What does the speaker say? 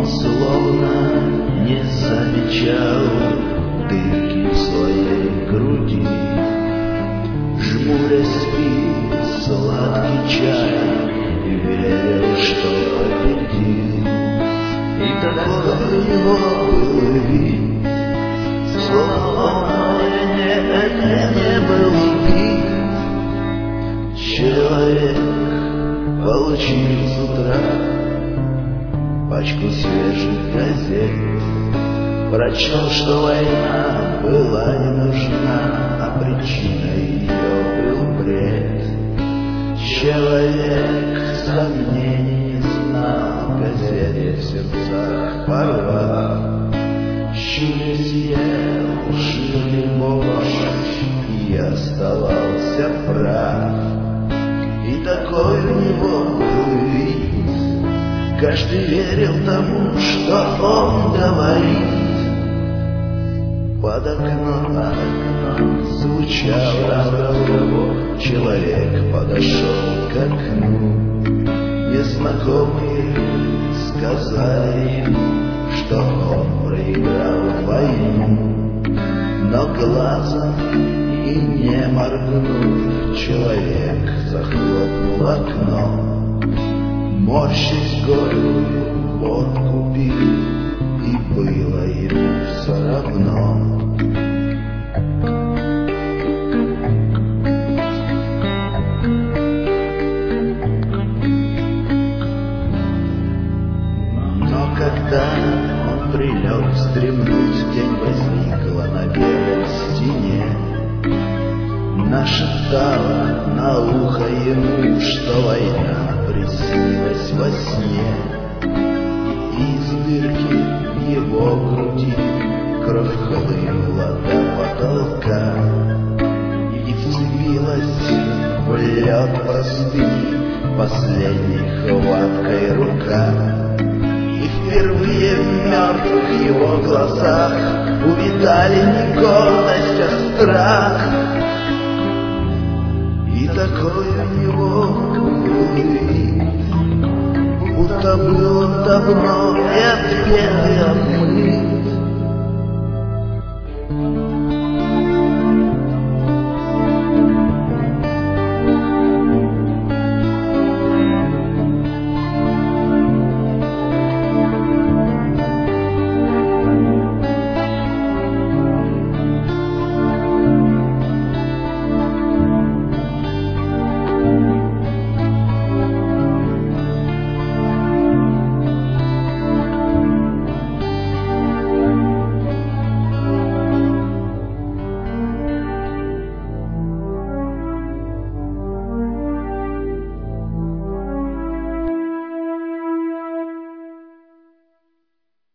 Он словно не замечал дырки в своей груди, жмурясь спит сладкий чай и верил, что победил. И такой у него был вид, словно он не был убит. Человек получил с утра пачку свежих газет, прочел, что война была не нужна, а причиной ее был бред. Человек сомнений не знал, газеты в сердцах порвал, щурясь ел жирный борщ и оставался прав. И такой у него был вид, каждый верил тому, что он говорит. Под окном звучал разговор, человек подошел к окну. Незнакомые сказали ему, что он проиграл войну. Но глазом и не моргнув, человек захлопнул окно. Морщись горькую водку пил, и было ему все равно. Но когда он прилег вздремнуть, тень возникла на белой стене, нашептала на ухо ему, что война приснилась во сне. Из дырки в его груди кровь хлынула до потолка и вцепилась в лед простыни последней хваткой рука. И впервые в мертвых его глазах увидали не гордость, а страх. И такой у него был вид, будто был давно и отпетый от мы.